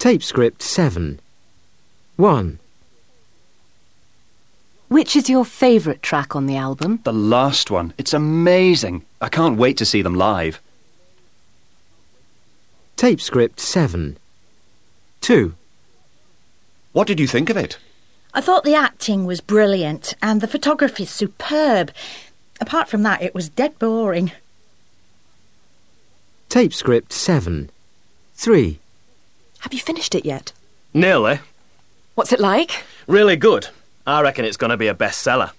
Tape script 7. 1. Which is your favourite track on the album? The last one. It's amazing. I can't wait to see them live. Tape script 7. 2. What did you think of it? I thought the acting was brilliant and the photography superb. Apart from that, it was dead boring. Tape script 7. 3. Have you finished it yet? Nearly. What's it like? Really good. I reckon it's going to be a bestseller.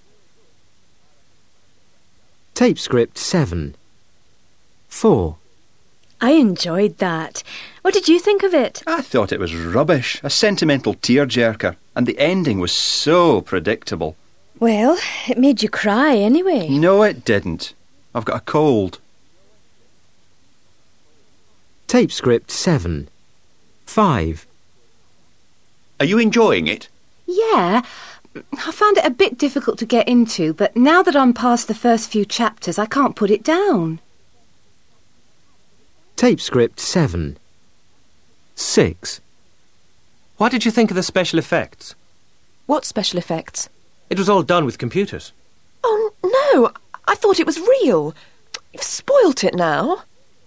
Tape script 7. 4. I enjoyed that. What did you think of it? I thought it was rubbish. A sentimental tearjerker. And the ending was so predictable. Well, it made you cry anyway. No, it didn't. I've got a cold. Tape script 7. 5. Are you enjoying it? Yeah, I found it a bit difficult to get into, but now that I'm past the first few chapters, I can't put it down. Tape script 7. 6. What did you think of the special effects? What special effects? It was all done with computers. Oh, no! I thought it was real. You've spoilt it now.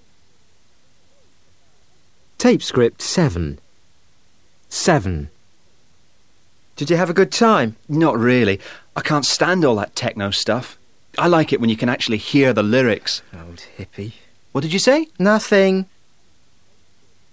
Tape script 7. 7. Did you have a good time? Not really. I can't stand all that techno stuff. I like it when you can actually hear the lyrics. Old hippie. What did you say? Nothing.